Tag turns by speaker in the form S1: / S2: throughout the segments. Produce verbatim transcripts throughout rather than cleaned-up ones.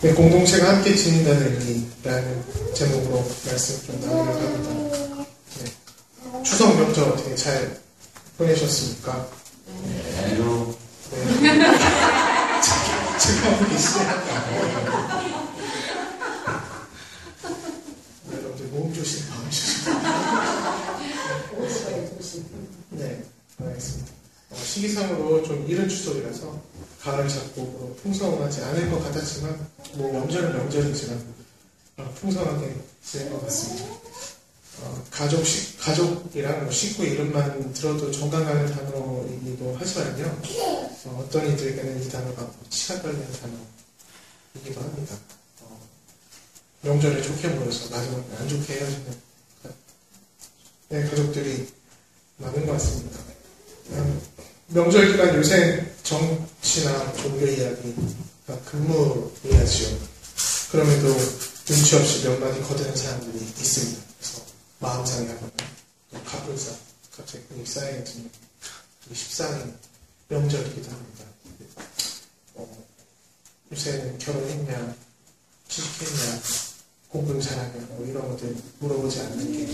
S1: 공동체가 함께 지닌다는 의미라는 제목으로 말씀 좀 나누려고 합니다. 네. 추석 명절 어떻게 잘 보내셨습니까? 네. 네. 제가 하고 계시네요. 여러분들 몸 조심 마음조심. 네, 알겠습니다. 어, 시기상으로 좀 이른 추석이라서 가을 작곡으로 풍성하지 않을 것 같았지만 뭐 명절은 명절이지만 어, 풍성하게 지낼 것 같습니다. 어, 가족, 시, 가족이랑 뭐 식구 이름만 들어도 정감 가는 단어이기도 하지만요. 어, 어떤 이들에게는 이 단어가 치가 떨리는 단어이기도 합니다. 어, 명절에 좋게 모여서 마지막에 안 좋게 헤어지는 네, 가족들이 많은 것 같습니다. 음, 명절 기간 요새 정치나 종교 이야기가 근무해야지요. 그럼에도 눈치 없이 몇 마디 거드는 사람들이 있습니다. 그래서 마음 상해하거나 또 가불사 갑자기 근육 쌓여있는 십상인 명절이기도 합니다. 어, 요새는 결혼했냐, 취직했냐, 공부 잘하냐 뭐 이런 것들 물어보지 않는 게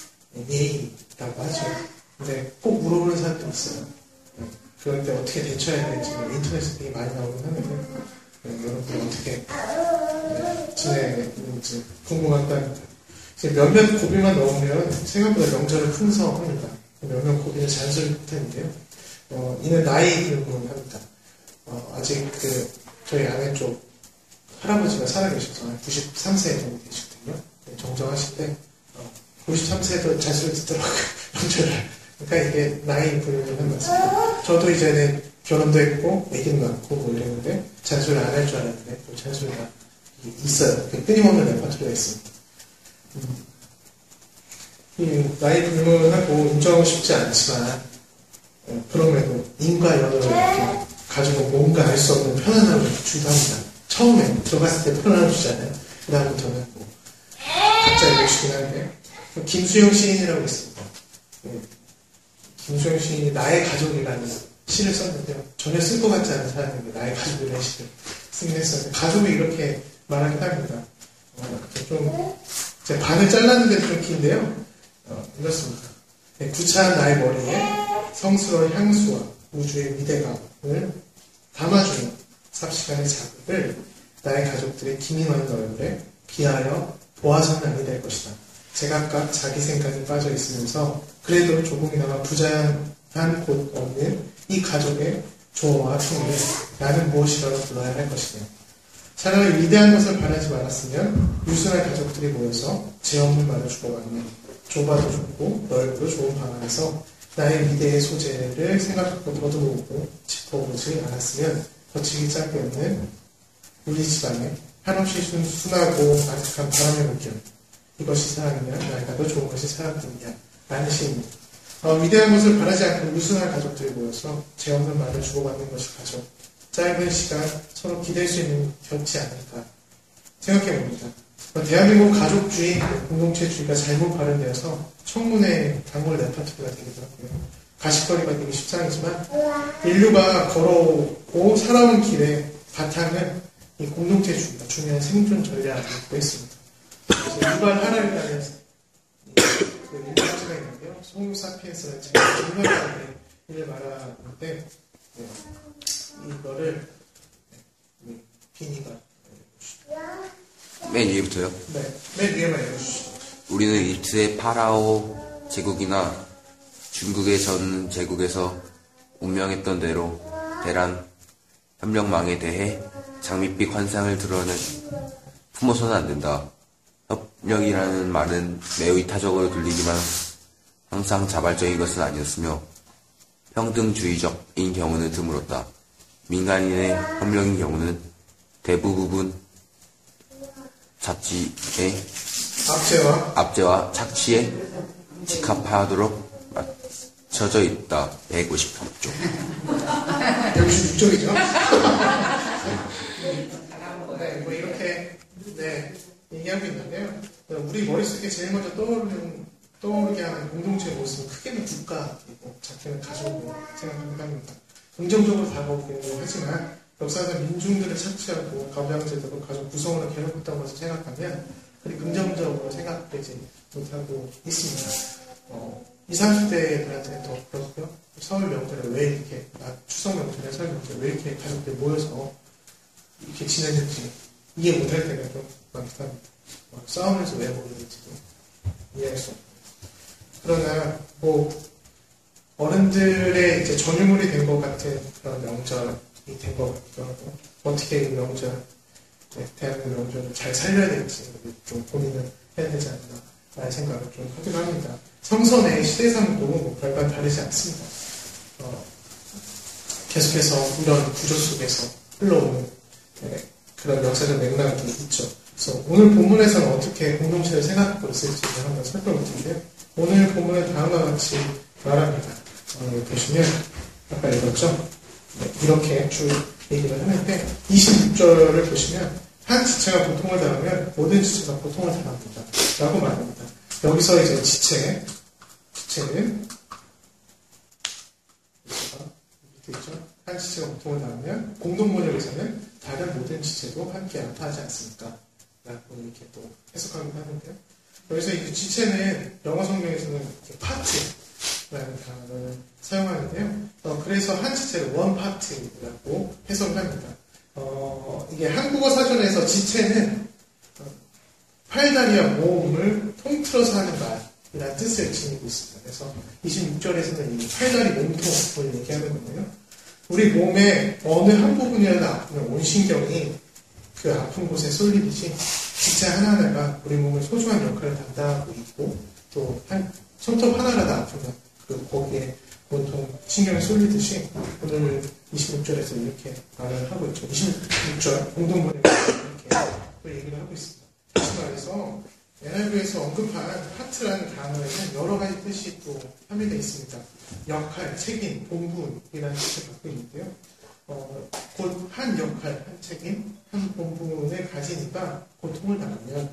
S1: 예의라고 하죠. 근데 꼭 물어보는 사람도 있어요. 그럴 때 어떻게 대처해야 될지 인터넷에 되게 많이 나오긴 하는데 네, 여러분들 어떻게 네, 지내는지 궁금하다니까. 이제 몇몇 고비만 넣으면 생각보다 명절은 풍성합니다. 몇몇 고비는 잔소리 못하는데요. 어, 이는 나이 불문합니다. 어, 아직 그 저희 아내 쪽 할아버지가 살아계셔서 구십삼 세 정도 되시거든요. 네, 정정하실 때 어, 구십삼 세도 잔소리 듣더라고요. 명절을. 그러니까 이게 나이 불문한 말씀입니다. 저도 이제는 결혼도 했고 애기도 낳고 뭐 이랬는데 잔소리 안 할 줄 알았는데 또 잔소리가 있어요. 끊임없는 레퍼토리가 있습니다. 음. 이 나이 불문하고 인정하고 싶지 않지만 어, 그럼에도 인과 연을 이렇게 가지고 뭔가 알 수 없는 편안함을 주기도 합니다. 처음에 들어갔을 때 편안함 주잖아요. 그 다음부터는 뭐 각자 이러시긴 한데 김수영 시인이라고 있습니다. 네. 김수영 시인이 나의 가족이라는 시를 썼는데요. 전혀 쓸 것 같지 않은 사람인데 나의 가족이라는 시를 쓰긴 했었는데 가족이 이렇게 말하긴 합니다. 어, 좀 제 반을 잘랐는데 좀 긴데요. 어, 이렇습니다. 네, 구차한 나의 머리에 성스러운 향수와 우주의 위대감을 담아주는 삽시간의 자극을 나의 가족들의 기민한 얼굴에 비하여 보아서는 아니 될 것이다. 제각각 자기 생각에 빠져 있으면서 그래도 조금이나마 부자한 곳 없는 이 가족의 조화와 통일을 나는 무엇이라고 불러야 할 것이냐. 차라리 위대한 것을 바라지 말았으면 유순한 가족들이 모여서 죄 없는 말을 주고받는 좁아도 좋고 넓어도 좋은 방 안에서 나의 미래의 소재를 생각하고 더듬고 짚어보지 않았으면 거치기 짝이 없는 우리 집안에 한없이 순하고 아득한 바람의 물결. 이것이 사랑이냐, 나이가 더 좋은 것이 사랑뿐이냐 라는 시입니다. 어, 위대한 것을 바라지 않고 유순한 가족들이 모여서 죄 없는 말을 주고받는 것이 가족. 짧은 시간 서로 기댈 수 있는 곁이 아닐까 생각해봅니다. 대한민국 가족주의, 공동체주의가 잘못 발현되어서 청문회 단골 레퍼토리가 되기도 하고요. 가십거리가 되기 십상이지만 인류가 걸어오고 살아온 길의 바탕은 이 공동체주의가 중요한 생존 전략을 갖고 있습니다. 유발 하라리라는 그 일본어가 있는데요. 소모사피엔스라는 책에서 유발 하라리를 말하는데 네, 이거를 네, 비니가
S2: 맨 위에부터요?
S1: 네, 맨 위에만 읽어주시죠.
S2: 우리는 이집트의 파라오 제국이나 중국의 전 제국에서 운명했던 대로 대란 협력망에 대해 장밋빛 환상을 드러내 품어서는 안 된다. 협력이라는 말은 매우 이타적으로 들리지만 항상 자발적인 것은 아니었으며 평등주의적인 경우는 드물었다. 민간인의 협력인 경우는 대부분 자치의
S1: 압제와
S2: 압제와 착취에 직합하도록 맞춰져 있다. 백오십삼 쪽.
S1: 백오십육 쪽이죠. 네, 뭐 이렇게 네 얘기하고 있는데요. 우리 머릿속에 제일 먼저 떠오르는 떠오르게 하는 공동체 모습은 크게는 국가이고 작게는 가족으로 생각합니다. 긍정적으로 다가오기도 하지만 역사에서 민중들을 착취하고 가부장제도로 가족 구성원을 괴롭혔던 것을 생각하면 그리 긍정적으로 생각되지 못하고 있습니다. 어, 이십, 삼십 대들한테는 더 그렇고요. 서울 명절에 왜 이렇게, 아, 추석 명절에 서울 명절에 왜 이렇게 가족들 모여서 이렇게 지내는지 이해 못할 때가 좀 많기도 합니다. 막 싸우면서 왜 모이는지도 이해할 수 없고. 그러나, 뭐, 어른들의 이제 전유물이 된 것 같은 그런 명절이 된 것 같기도 하고, 어떻게 이 명절, 네, 대한민국 명절을 잘 살려야 될지 좀 고민을 해야 되지 않나, 라는 생각을 좀 하기도 합니다. 성선의 시대상도 뭐 별반 다르지 않습니다. 어, 계속해서 이런 구조 속에서 흘러오는 네, 그런 역사적 맥락이 있죠. 그래서 오늘 본문에서는 어떻게 공동체를 생각하고 있을지 한번 살펴볼 텐데요. 오늘 본문은 다음과 같이 말합니다. 어, 보시면 아까 읽었죠? 네, 이렇게 쭉 얘기를 하는데 이십육 절을 보시면 한 지체가 고통을 당하면 모든 지체가 고통을 당합니다. 라고 말합니다. 여기서 이제 지체, 지체는 밑에 있죠? 한 지체가 고통을 당하면 공동번역에서는 다른 모든 지체도 함께 아파하지 않습니까? 라고 이렇게 또 해석하기도 하는데요. 여기서 이 지체는 영어 성경에서는 파트라는 단어를 사용하는데요. 어, 그래서 한 지체를 원 파트라고 해석을 합니다. 어, 이게 한국어 사전에서 지체는 팔다리와 몸을 통틀어서 하는 말이라는 뜻을 지니고 있습니다. 그래서 이십육 절에서는 이 팔다리 몸통을 얘기하는 건데요. 우리 몸의 어느 한 부분이라도 아프면 온 신경이 그 아픈 곳에 쏠리듯이 지체 하나하나가 우리 몸의 소중한 역할을 담당하고 있고 또 한 손톱 하나라도 아프면 그 거기에 온통 신경이 쏠리듯이 오늘 이십육 절에서 이렇게 말을 하고 있죠. 이십육 절 공동번역에서 이렇게 또 얘기를 하고 있습니다. 다시 말해서 엔아이브이에서 언급한 파트라는 단어에는 여러 가지 뜻이 또 함유되어 있습니다. 역할, 책임, 본분이라는 뜻을 갖고 있는데요. 어, 곧 한 역할, 한 책임, 한 본분을 가지니까 고통을 당하면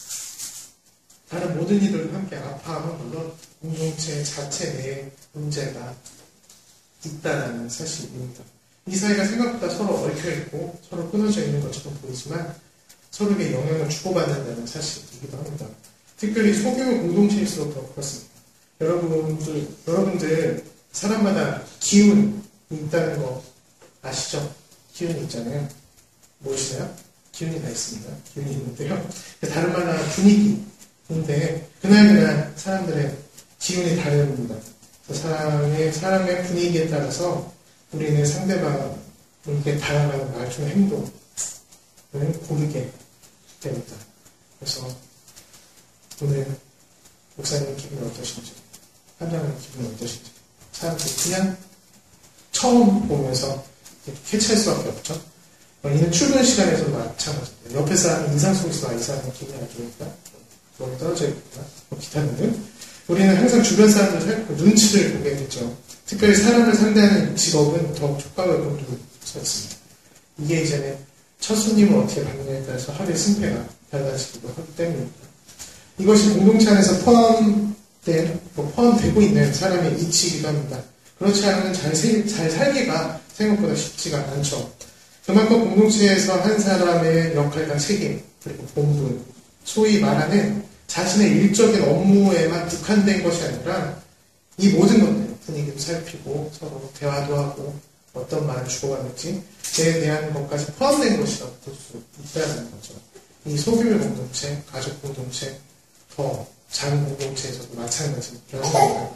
S1: 다른 모든 이들과 함께 아파하면 물론 공동체 자체 내에 문제가 있다는 사실입니다. 이 사이가 생각보다 서로 얽혀있고 서로 끊어져 있는 것처럼 보이지만 서로에게 영향을 주고받는다는 사실이기도 합니다. 특별히 소규모 공동체일수록 더 그렇습니다. 여러분들, 여러분들 사람마다 기운이 있다는 거 아시죠? 기운이 있잖아요. 무엇이나요? 기운이 다 있습니다. 기운이 있는데요. 다른 말 하나 분위기인데 그날그날 사람들의 기운이 다릅니다. 사람의, 사람의 분위기에 따라서 우리는 상대방에게 다양한 말투 행동을 고르게 됩니다. 그래서 오늘 목사님 기분이 어떠신지, 한장님 기분이 어떠신지 사람들이 그냥 처음 보면서 캐치할 수밖에 없죠. 이는 출근 시간에서도 마찬가지입니다. 옆에 사람이 인상 속에서 이 사람은 기분이 안 좋으니까 너무 떨어져 있구나. 뭐 기타 등등. 우리는 항상 주변 사람들 살펴 눈치를 보게 되죠. 특별히 사람을 상대하는 직업은 더욱 촉각을 돋우고 있습니다. 이게 이제는 첫 손님을 어떻게 받느냐에 따라서 하루의 승패가 달라지기도 하기 때문입니다. 이것이 공동체 안에서 포함된, 뭐 포함되고 있는 사람의 이치이기도 합니다. 그렇지 않으면 잘, 잘 살기가 생각보다 쉽지가 않죠. 그만큼 공동체에서 한 사람의 역할과 책임, 그리고 본분, 소위 말하는 자신의 일적인 업무에만 국한된 것이 아니라 이 모든 것들, 분위기도 살피고 서로 대화도 하고 어떤 말을 주고받는지에 대한 것까지 포함된 것이라고 볼 수 있다는 거죠. 이 소규모 공동체, 가족 공동체, 더 작은 공동체에서도 마찬가지라는 겁니다.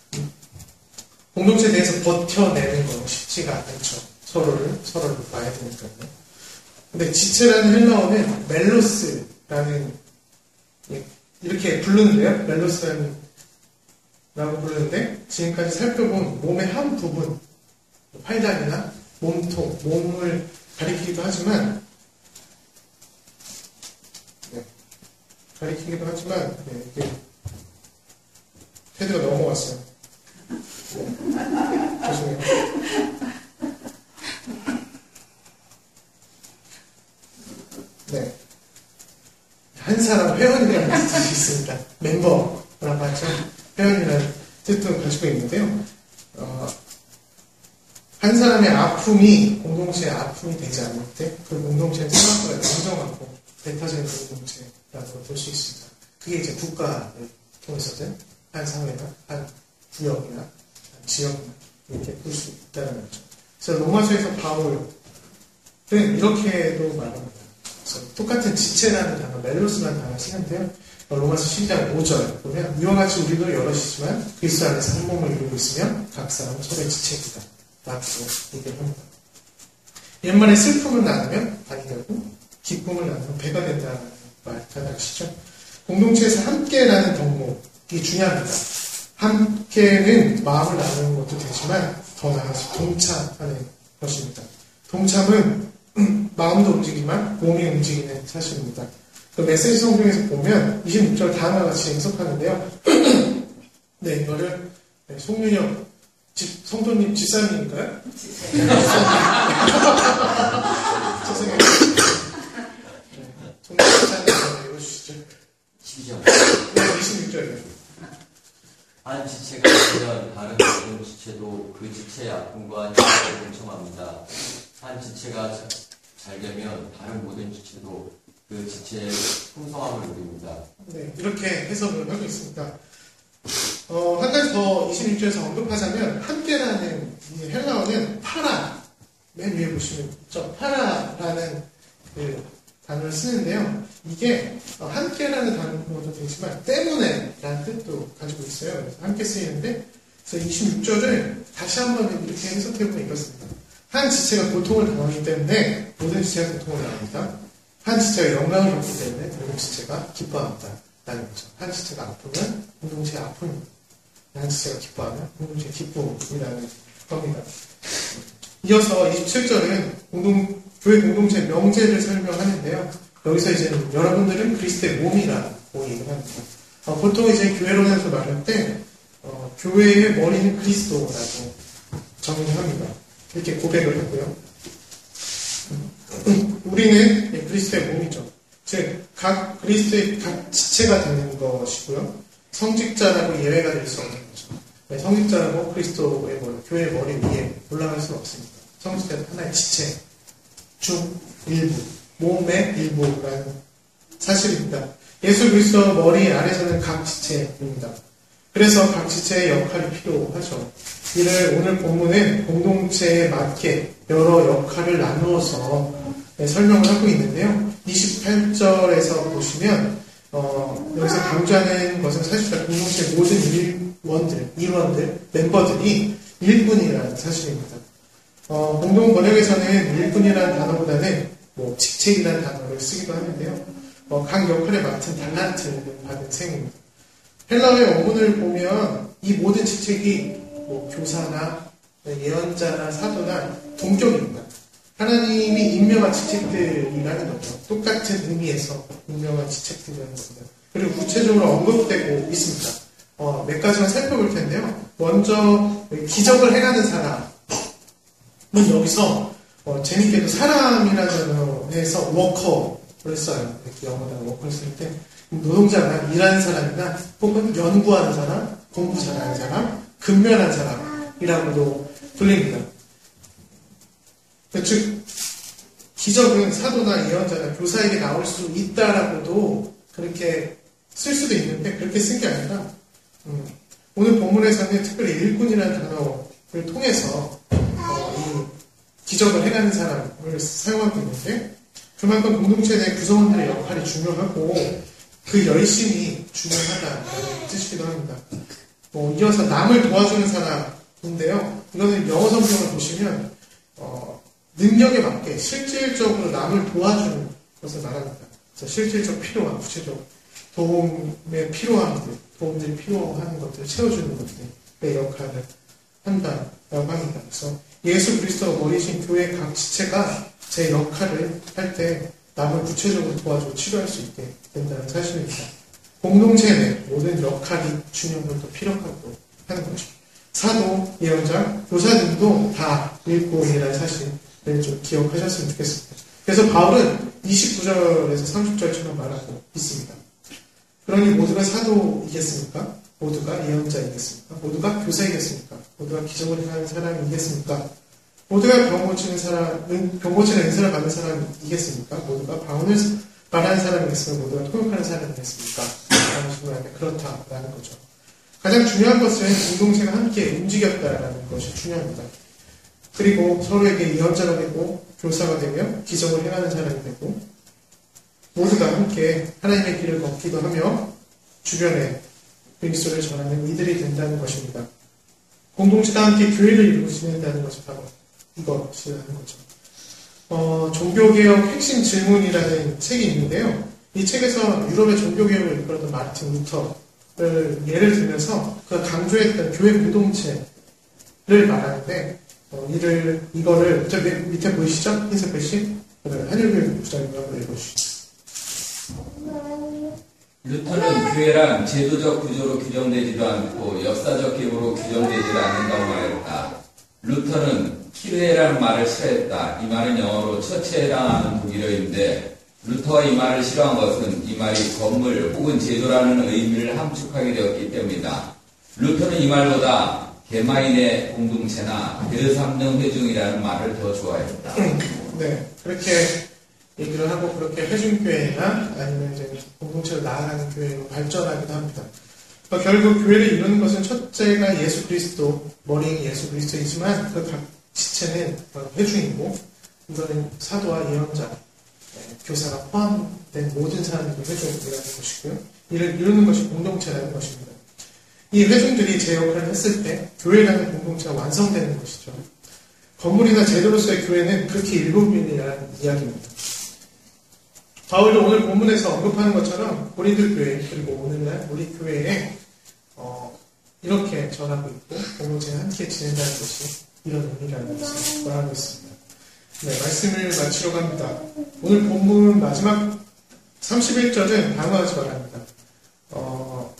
S1: 공동체에 대해서 버텨내는 건 쉽지가 않죠. 서로를, 서로를 봐야 되니까요. 근데 지체라는 헬라어는 멜로스라는, 이렇게 부르는데요. 멜로스라는, 라고 부르는데, 지금까지 살펴본 몸의 한 부분, 팔다리나 몸통, 몸을 가리키기도 하지만, 네, 가리키기도 하지만, 네, 이게, 헤드가 넘어갔어요. 네, 죄송해요. 네. 한 사람 회원이라는 뜻이 있습니다. 멤버라고 하죠. 회원이라는 뜻도 가지고 있는데요. 어, 한 사람의 아픔이 공동체의 아픔이 되지 않을 때 그 공동체는 생각보다 공정하고 배타적 있는 공동체라고 볼 수 있습니다. 그게 이제 국가를 통해서든 한 사회나 한 구역이나 한 지역이나 이렇게 볼 수 있다는 거죠. 그래서 로마서에서 바울은 이렇게도 말합니다. 그래서 똑같은 지체라는 단어, 멜로스라는 단어를 쓰는데요. 로마서 십이 장 오 절 보면 이와 같이 우리도 여럿이지만 그리스도 안에서 한 몸을 이루고 있으며 각 사람은 서로의 지체이다 라고 얘기를 합니다. 옛말에 슬픔을 나누면 반이 되고 기쁨을 나누면 배가 된다는 말 잘 아시죠? 공동체에서 함께라는 덕목이 중요합니다. 함께는 마음을 나누는 것도 되지만 더 나아가서 동참하는 것입니다. 동참은 마음도 움직이지만 몸이 움직이는 사실입니다. 그 메시지 성경에서 보면 이십육 절 다음과 같이 해석하는데요. 네, 이거를 네, 송윤혁 집, 성도님 집사님인가요? 죄송해요. 네, 송윤혁 집사님 읽어주시죠.
S3: 십이 절.
S1: 네, 이십육 절이요.
S3: 한 지체가 되면 다른 모든 지체도 그 지체의 아픔과 힘을 동참합니다. 한 지체가 자, 잘 되면 다른 모든 지체도 그 지체의 풍성함을 누립니다.
S1: 네, 이렇게 해석을 하고 있습니다. 어, 한 가지 더 이십육 절에서 언급하자면 함께라는 이 헬라어는 파라, 맨 위에 보시면 있죠. 파라라는 그 단어를 쓰는데요. 이게 어, 함께라는 단어도 되지만 때문에 라는 뜻도 가지고 있어요. 그래서 함께 쓰이는데 그래서 이십육 절을 다시 한번 이렇게 해석해보면 이렇습니다. 한 지체가 고통을 당하기 때문에 모든 지체가 고통을 당합니다. 한 지체가 영광을 받기 때문에 모든 지체가 기뻐합니다. 라는 거죠. 한 지체가 아프면 공동체의 아픔입니다. 한 지체가 기뻐하면 공동체의 기쁨이라는 겁니다. 이어서 이십칠 절은 공동, 교회 공동체 명제를 설명하는데요. 여기서 이제 여러분들은 그리스도의 몸이라고 얘기를 합니다. 어, 보통 이제 교회론에서 말할 때 어, 교회의 머리는 그리스도라고 정의합니다. 이렇게 고백을 하고요. 우리는 그리스도의 몸이죠. 즉, 각 그리스도의 각 지체가 되는 것이고요. 성직자라고 예외가 될 수 없는 거죠. 성직자라고 그리스도의 머리, 교회의 머리 위에 올라갈 수는 없습니다. 성직자는 하나의 지체, 중, 일부, 몸의 일부라는 사실입니다. 예수 그리스도 머리 아래서는 각 지체입니다. 그래서 각 지체의 역할이 필요하죠. 이를 오늘 본문은 공동체에 맞게 여러 역할을 나누어서 네, 설명을 하고 있는데요. 이십팔 절에서 보시면 어, 여기서 강조하는 것은 사실 공동체 모든 일원들, 일원들, 멤버들이 일꾼이라는 사실입니다. 어, 공동 번역에서는 일꾼이라는 단어보다는 뭐 직책이라는 단어를 쓰기도 하는데요. 어, 각 역할에 맡은 달란트를 받은 셈입니다. 헬라어의 원문을 보면 이 모든 직책이 뭐 교사나 예언자나 사도나 동격입니다. 하나님이 임명한 직책들이라는 거죠. 똑같은 의미에서 임명한 직책들이라는 겁니다. 그리고 구체적으로 언급되고 있습니다. 어, 몇 가지만 살펴볼 텐데요. 먼저 기적을 행하는 사람은 여기서 어, 재밌게도 사람이라는 단어에서 워커를 써요. 이렇게 영어로 워커를 쓸 때 노동자나 일하는 사람이나 혹은 연구하는 사람, 공부 잘하는 사람, 근면한 사람이라고도 불립니다. 즉 기적은 사도나 예언자나 교사에게 나올 수 있다라고도 그렇게 쓸 수도 있는데 그렇게 쓴 게 아니라 음, 오늘 본문에서는 특별히 일꾼이라는 단어를 통해서 어, 이 기적을 행하는 사람을 사용하고 있는데 그만큼 공동체 내 구성원들의 역할이 중요하고 그 열심이 중요하다는 뜻이기도 합니다. 뭐 이어서 남을 도와주는 사람인데요. 이거는 영어 성경을 보시면 어, 능력에 맞게 실질적으로 남을 도와주는 것을 말합니다. 그래서 실질적 필요한 구체적 도움에 필요한 것들, 도움들이 필요한 것들을 채워주는 것들의 역할을 한다라고 합니다. 그래서 예수 그리스도가 머리신 교회 각 지체가 제 역할을 할 때 남을 구체적으로 도와주고 치료할 수 있게 된다는 사실입니다. 공동체 내 모든 역할이 중요하고 또 필요하고 하는 거죠. 사도, 예언자, 교사 등도 다 일꾼이라는 사실을 좀 기억하셨으면 좋겠습니다. 그래서 바울은 이십구 절에서 삼십 절처럼 말하고 있습니다. 그러니 모두가 사도이겠습니까? 모두가 예언자이겠습니까? 모두가 교사이겠습니까? 모두가 기적을 행하는 사람이겠습니까? 모두가 병 고치는 사람, 은, 병 고치는 은사를 받는 사람이겠습니까? 모두가 방언을 말하는 사람이겠습니까? 모두가 통역하는 사람이겠습니까? 라는 식으로 그렇다라는 거죠. 가장 중요한 것은 공동체가 함께 움직였다라는 것이 중요합니다. 그리고 서로에게 예언자가 되고 교사가 되며 기적을 행하는 사람이 되고 모두가 함께 하나님의 길을 걷기도 하며 주변에 그리스도를 전하는 이들이 된다는 것입니다. 공동체가 함께 교회를 이루고 지낸다는 것이 바로 이것이라는 거죠. 어, 종교개혁 핵심 질문이라는 책이 있는데요. 이 책에서 유럽의 종교개혁을 이끌었던 마르틴 루터를 예를 들면서 그 강조했던 교회 공동체를 말하는데 어, 이를, 이거를 저 밑에 보이시죠? 흰색 글씨? 한일교육 부장님이 한번 읽어주시죠.
S4: 루터는 교회란 제도적 구조로 규정되지도 않고 역사적 기구로 규정되지도 않는다고 말했다. 루터는 키르에라는 말을 싫어했다. 이 말은 영어로 처치에 해당하는 독일어인데 루터가 이 말을 싫어한 것은 이 말이 건물 혹은 제도라는 의미를 함축하게 되었기 때문이다. 루터는 이 말보다 개마인의 공동체나 대삼등 회중이라는 말을 더 좋아했다.
S1: 네, 그렇게 얘기를 하고 그렇게 회중교회나 아니면 이제 공동체로 나아가는 교회로 발전하기도 합니다. 그러니까 결국 교회를 이루는 것은 첫째가 예수 그리스도, 머리인 예수 그리스도이지만 그 각 지체는 회중이고 이거는 사도와 예언자, 네, 교사가 포함된 모든 사람들이 회중이라는 것이고요. 이를 이루는 것이 공동체라는 것입니다. 이 회중들이 제 역할을 했을 때 교회라는 공동체가 완성되는 것이죠. 건물이나 제도로서의 교회는 그렇게 일곱인이라는 이야기입니다. 바울도 오늘 본문에서 언급하는 것처럼 고린도 교회 그리고 오늘날 우리 교회에 어, 이렇게 전하고 있고 공동체에 함께 지낸다는 것이 이런 의미라는 것을 말하고 있습니다. 네, 말씀을 마치려고 합니다. 오늘 본문 마지막 삼십일 절은 단호하지 말합니다. 어,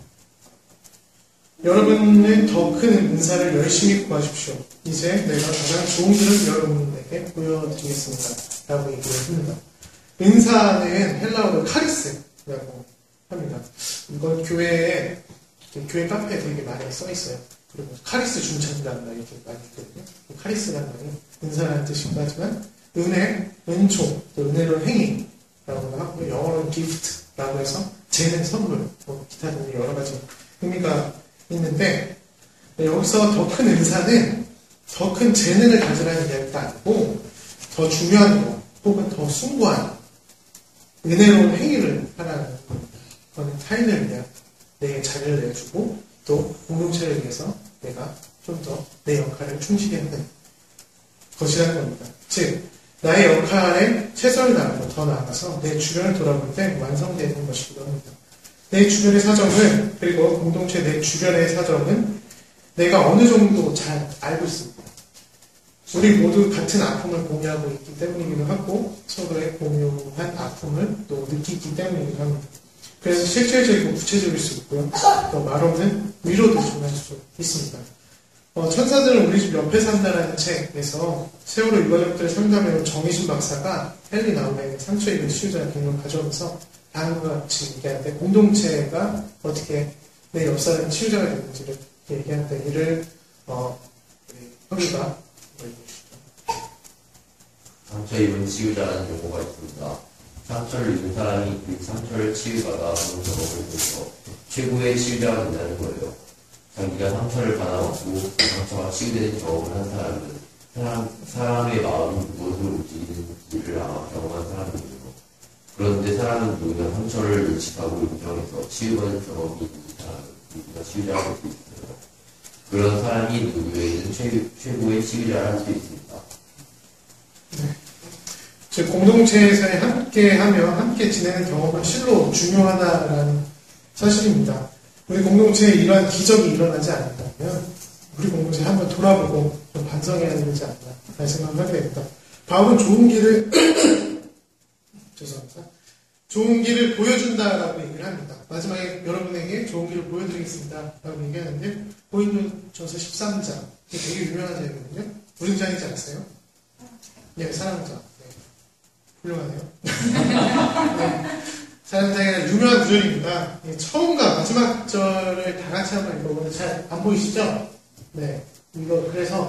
S1: 여러분은 더 큰 은사를 열심히 구하십시오. 이제 내가 가장 좋은 길을 여러분에게 보여드리겠습니다. 라고 얘기를 합니다. 은사는 헬라어로 카리스라고 합니다. 이건 교회에, 교회 카페에 되게 많이 써 있어요. 그리고 카리스 중찬이라는 말이 이렇게 많이 있거든요. 카리스라는 말이 은사라는 뜻이기도 하지만, 은혜, 은총, 또 은혜로운 행위라고 하고, 영어로는 기프트라고 해서, 재능, 선물, 뭐 기타 등의 여러 가지 의미가 있는데, 여기서 더 큰 은사는 더 큰 재능을 가지라는 이야기가 아니고, 더 중요한 것, 혹은 더 숭고한 은혜로운 행위를 하라는 겁니다. 그거는 타인을 위한 내 자리를 내주고 또 공동체를 위해서 내가 좀 더 내 역할을 충실히 하는 것이라는 겁니다. 즉 나의 역할에 최선을 다하고 더 나아가서 내 주변을 돌아볼 때 완성되는 것이기도 합니다. 내 주변의 사정을 그리고 공동체 내 주변의 사정은 내가 어느 정도 잘 알고 있습니다. 우리 모두 같은 아픔을 공유하고 있기 때문이기도 하고 서로의 공유한 아픔을 또 느끼기 때문이기도 합니다. 그래서 실질적이고 구체적일 수 있고요. 또 말없는 위로도 전할 수 있습니다. 어, 천사들은 우리 집 옆에 산다라는 책에서 세월호 유가족들을 상담해온 정희신 박사가 헨리 나우에게 상처 입은 치유자 경험을 가져오면서 다음과 같이 얘기하는데 공동체가 어떻게 내 옆 사람 치유자가 되는지를 얘기하는데 이를 어, 허리가
S3: 상처 입은 치유자라는 용어가 있습니다. 상처를 입은 사람이 그 상처를 치유받아 그런 경험을 통해서 최고의 치유자가 된다는 거예요. 자기가 상처를 받아먹고 그 상처가 치유되는 경험을 한 사람은 사람, 사람의 마음이 무엇으로 움직이는지를 아마 경험한 사람이에요. 그런데 사람은 누구나 상처를 인식하고 인정해서 치유받은 경험이 있는 사람은 누구나 치유자가 될 수 있어요. 그런 사람이 누구에게는 최, 최고의 치유자를 할 수 있습니다.
S1: 네. 즉 공동체에서 함께하며 함께 지내는 경험은 실로 중요하다라는 사실입니다. 우리 공동체에 이러한 기적이 일어나지 않는다면 우리 공동체에 한번 돌아보고 좀 반성해야 되지 않나 라는 생각을 하게 됩니다. 바울은 좋은 길을 죄송합니다. 좋은 길을 보여준다라고 얘기를 합니다. 마지막에 여러분에게 좋은 길을 보여드리겠습니다 라고 얘기하는데 고린도전서 십삼 장 되게 유명한 자이거든요. 무슨 장인지 아세요? 네, 사랑자. 네. 훌륭하네요. 네. 사랑자가 유명한 구절입니다. 네, 처음과 마지막 절을 다 같이 한번 읽어보면 잘 안 보이시죠? 네. 이거, 그래서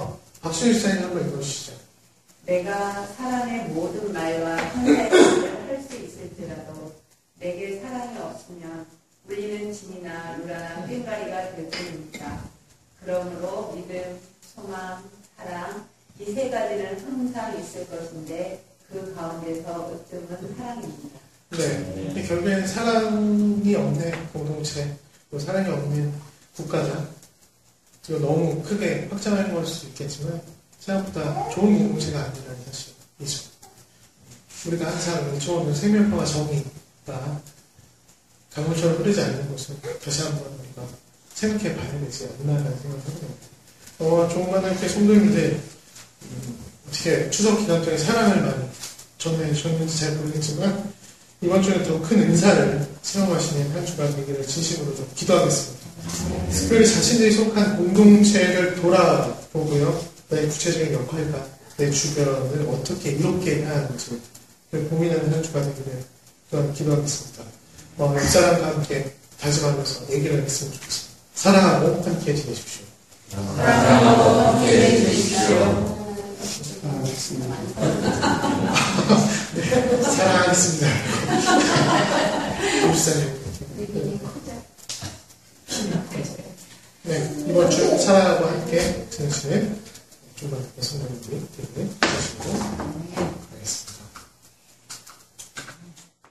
S1: 박수희 사님 한번 읽어주시죠.
S5: 내가 사람의 모든 말과 현사의 일을 할 수 있을지라도 내게 사랑이 없으면 울리는 진이나 루라나 꽹과리가 될 뿐입니다. 그러므로 믿음, 소망, 사랑 이 세 가지는 항상 있을 것인데 그 가운데서 으뜸은 사랑입니다.
S1: 네. 근데 결국엔 사랑이 없는 공동체, 또 사랑이 없는 국가다. 이거 너무 크게 확장할 걸 수도 있겠지만 생각보다 좋은 공동체가 아니라는 사실이죠. 우리가 항상 외쳐오는 생명과 정의가 강물처럼 흐르지 않는 것을 다시 한번 우리가 생각해 봐야 되지 않나라는 생각을 합니다. 어, 조금만하게 성도님들 음, 어떻게 추석 기간 동안 사랑을 많이 전해 주셨는지 잘 모르겠지만 이번 주에 더 큰 은사를 체험하시는 한 주가 되기를 진심으로 좀 기도하겠습니다. 특별히 자신들이 속한 공동체를 돌아보고요. 나의 구체적인 역할과 내 주변을 어떻게 이롭게 해야 하는지 고민하는 한 주가 되기를 또한 기도하겠습니다. 어, 옆사람과 함께 다짐하면서 얘기를 했으면 좋겠습니다. 사랑하고 함께 지내십시오.
S3: 사랑하고 함께 해주십시오.
S1: 사랑하겠습니다. 네, 사랑하겠습니다. 감사합니다. 네, 이번 주 사랑하고 함께 지내시는 주말 성도님들이 되기를 바라시고